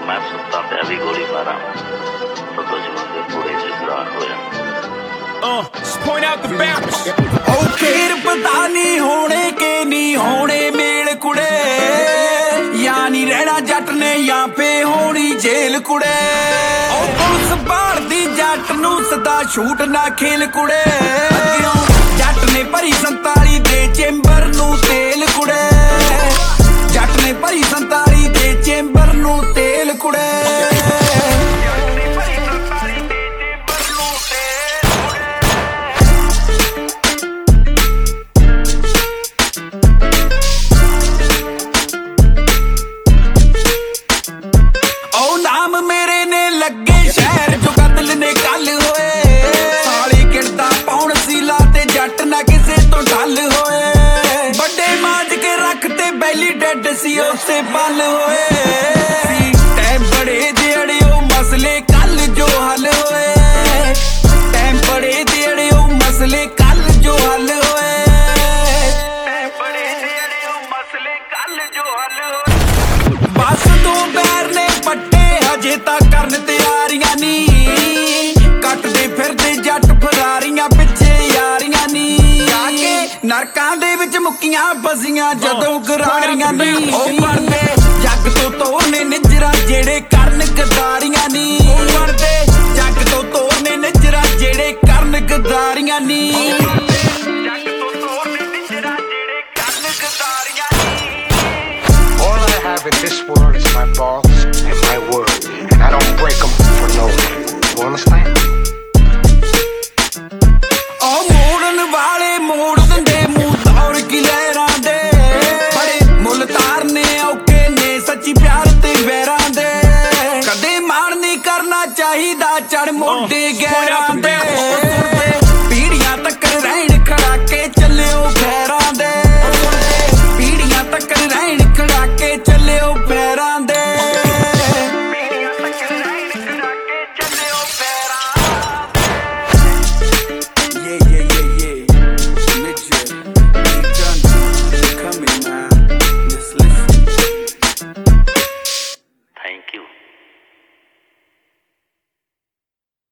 मैं सुता पिया भी गोली मारा तो दुश्मन के पूरे जिगरान होया। Point out the bounce. ओ फिर पता नहीं होने के नहीं होने मेल कुड़े, यानी रहना जट ने यहाँ पे होनी जेल कुड़े। ओ पुलिस बाहर दी जट नू सदा छूट ना खेल कुड़े, जट ने भरी 47 दे चेंबर नू तेल कुड़े, जट ने भरी 47 दे चेंबर नू तेल कुड़े। लगे शहर जो कतल ने कल होए, साली किरदा पौन सीला ते जट ना किसे तो ढल होए, बड़े मांज के रखते बैली डेड सी उससे पल होए, टाइम बड़े जेड़े ओ मसले कल जो हल होए, टाइम बड़े जेड़े ओ मसले कल जो हल होए, टाइम बड़े जेड़े ओ मसले कल जो हल होए। बस दो पैर ने पट्टे हजे तक करन तैयारियां नी, कटदे फिरदे जट फरारियां पिछे यारियां नी, आके नरकां दे विच मुक्कियां बसियां जदों गरारियां नी। ओ मरदे जग तो तोड़ने निजरा जेड़े करन गदारियां नी, ओ मरदे जग तो तोड़ने निजरा जेड़े करन गदारियां नी, जग तो तोड़ने निजरा जेड़े करन गदारियां नी। All I have in this world is my balls and my word, and I don't break them for no one. You understand? ओ मोड़न वाले मोड़ दंदे मुंह तौर की लहरां दे, बड़े मुल तारने औके ने सच्ची प्यार ते वैरां दे, कदे मार नहीं करना चाहिदा चढ़ मोढे गैरां दे।